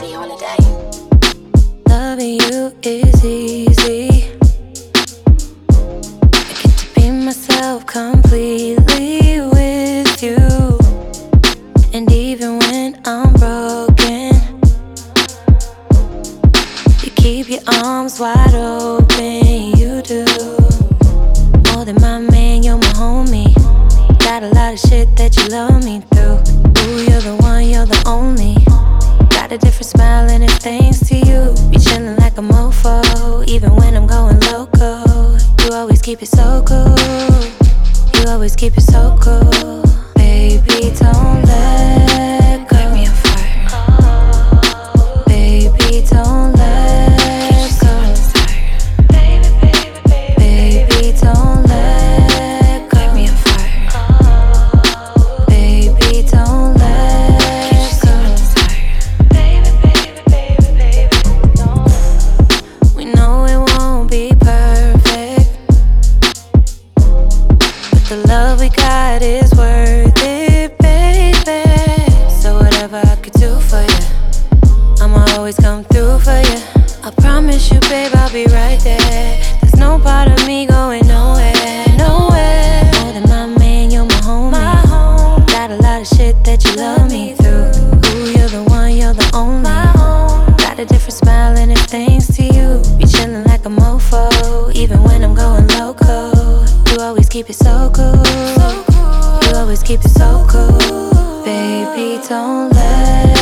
party holiday. Loving you is easy. I get to be myself completely with you. And even when I'm broken, you keep your arms wide open. You do more than my man, you're my homie. Got a lot of shit that you love me through. Ooh, you're the one, you're the only. Got a different smile and it's thanks to you. Be chillin' like a mofo, even when I'm going loco. You always keep it so cool. You always keep it so cool. Baby, don't let go. Light me on fire. Baby, don't let go. Baby, don't let go. Light me on fire. Baby, don't let go. We know it won't be perfect, but the love we got is worth it, baby. So whatever I could do for you, I'ma always come through for you. I promise you, babe, I'll be right there. There's no part of me going nowhere, nowhere. More than my man, you're my homie. Got a lot of shit that you love me through. Ooh, you're the one, you're the only. Got a different smile and it's thanks to you. Be chillin' like a mofo, even when I'm going loco. You always keep it so cool. You always keep it so cool. Baby, don't let